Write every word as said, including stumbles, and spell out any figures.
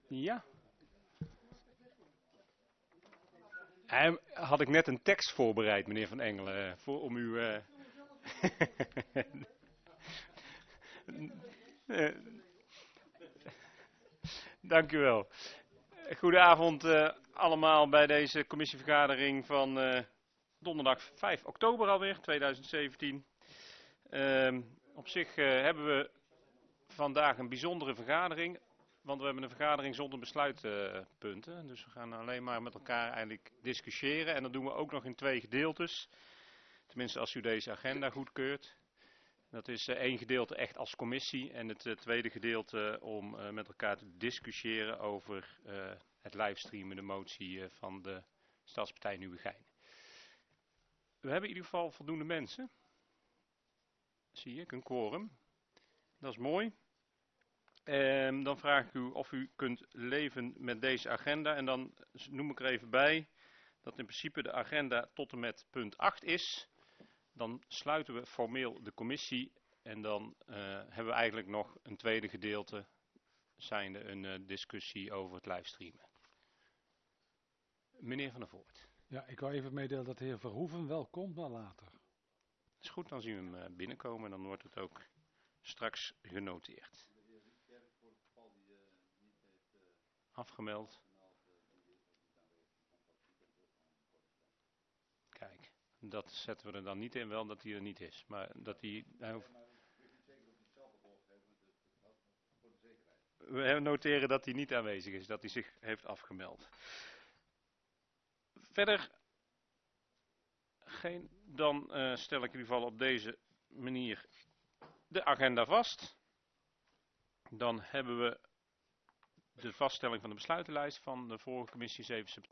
Ja. Hij, had ik net een tekst voorbereid, meneer Van Engelen, voor, om u... Uh... uh, dank u wel. Goedenavond uh, allemaal bij deze commissievergadering van uh, donderdag vijf oktober alweer, tweeduizend zeventien. Uh, op zich uh, hebben we vandaag een bijzondere vergadering, want we hebben een vergadering zonder besluitpunten. Uh, dus we gaan alleen maar met elkaar eigenlijk discussiëren en dat doen we ook nog in twee gedeeltes. Tenminste als u deze agenda goedkeurt. Dat is uh, één gedeelte echt als commissie en het uh, tweede gedeelte om uh, met elkaar te discussiëren over uh, het livestreamen, de motie uh, van de Stadspartij Nieuwegein. We hebben in ieder geval voldoende mensen. Zie ik, een quorum. Dat is mooi. En dan vraag ik u of u kunt leven met deze agenda. En dan noem ik er even bij dat in principe de agenda tot en met punt acht is. Dan sluiten we formeel de commissie. En dan uh, hebben we eigenlijk nog een tweede gedeelte. Zijnde een uh, discussie over het livestreamen. Meneer Van der Voort. Ja, ik wou even meedelen dat de heer Verhoeven wel komt, maar later. Is goed, dan zien we hem uh, binnenkomen en dan wordt het ook straks genoteerd. Afgemeld. Kijk, dat zetten we er dan niet in, wel dat hij er niet is. Maar dat hij... hij hoeft... We noteren dat hij niet aanwezig is, dat hij zich heeft afgemeld. Verder, geen, dan uh, stel ik in ieder geval op deze manier de agenda vast. Dan hebben we de vaststelling van de besluitenlijst van de vorige commissie zeven